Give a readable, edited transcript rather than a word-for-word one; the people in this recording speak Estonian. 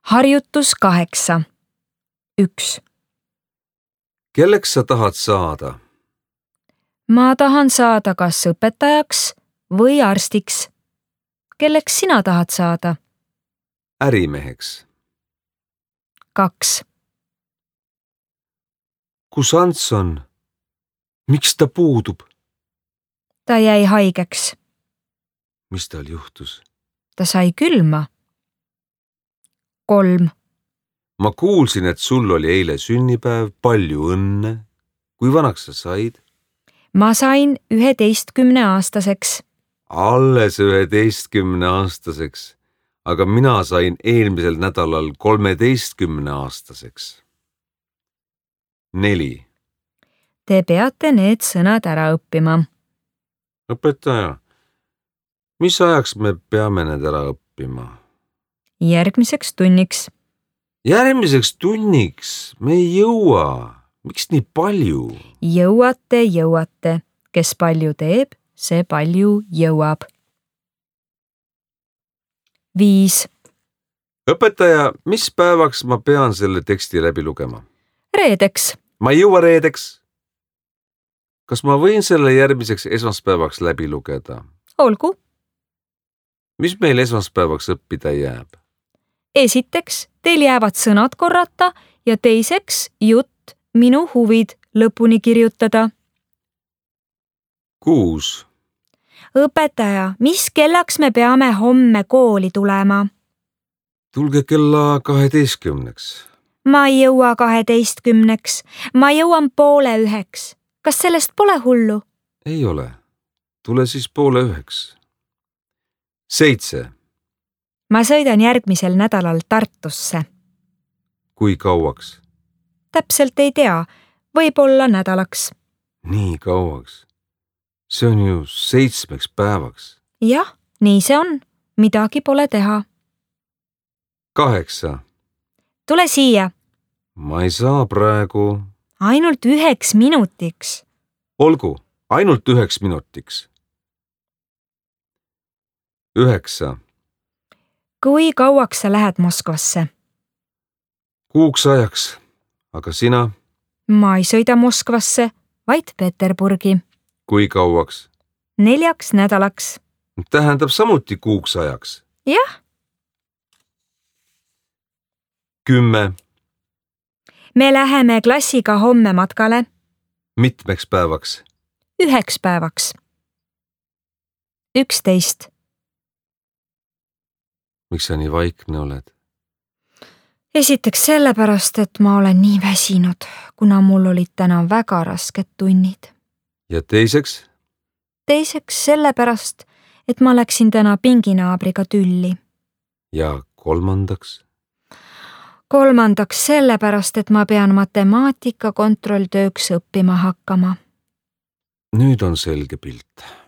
Harjutus 8. 1. Kelleks sa tahad saada? Ma tahan saada kas õpetajaks või arstiks. Kelleks sina tahad saada? Ärimeheks. 2. Kus Ants on? Miks ta puudub? Ta jäi haigeks. Mis tal juhtus? Ta sai külma. 3. Ma kuulsin, et sul oli eile sünnipäev, palju õnne. Kui vanaks sa said? Ma sain 11-aastaseks. Alles 11-aastaseks, aga mina sain eelmisel nädalal 13-aastaseks. 4. Te peate need sõnad ära õppima. Õpetaja, mis ajaks me peame need ära õppima? Järgmiseks tunniks. Järgmiseks tunniks me ei jõua. Miks nii palju? Jõuate. Kes palju teeb, see palju jõuab. 5. Õpetaja, mis päevaks ma pean selle teksti läbi lugema? Reedeks. Ma ei jõua reedeks. Kas ma võin selle järgmiseks esmaspäevaks läbi lugeda? Olgu. Mis meil esmaspäevaks õppida jääb? Esiteks, teil jäävad sõnad korrata ja teiseks jutt minu huvid lõpuni kirjutada. 6. Õpetaja, mis kellaks me peame homme kooli tulema? Tulge kella 12. Ma ei jõua 12. Ma jõuan 8:30. Kas sellest pole hullu? Ei ole. Tule siis 8:30. 7. Ma sõidan järgmisel nädalal Tartusse. Kui kauaks? Täpselt ei tea, võib-olla nädalaks. Nii kauaks. See on ju 7 päevaks. Jah, nii see on. Midagi pole teha. 8. Tule siia. Ma ei saa praegu. Ainult 1 minutiks. Olgu, ainult 1 minutiks. 9. Kui kauaks sa lähed Moskvasse? Kuuks ajaks. Aga sina? Ma ei sõida Moskvasse, vaid Peterburgi. Kui kauaks? 4 nädalaks. Tähendab samuti kuuks ajaks. Jah. 10. Me läheme klassiga homme matkale. Mitmeks päevaks? 1 päevaks. 11. Miks sa nii vaikne oled? Esiteks sellepärast, et ma olen nii väsinud, kuna mul olid täna väga rasked tunnid. Ja teiseks? Teiseks sellepärast, et ma läksin täna pinginaabriga tülli. Ja kolmandaks? Kolmandaks sellepärast, et ma pean matemaatika kontrolltööks õppima hakkama. Nüüd on selge pilt.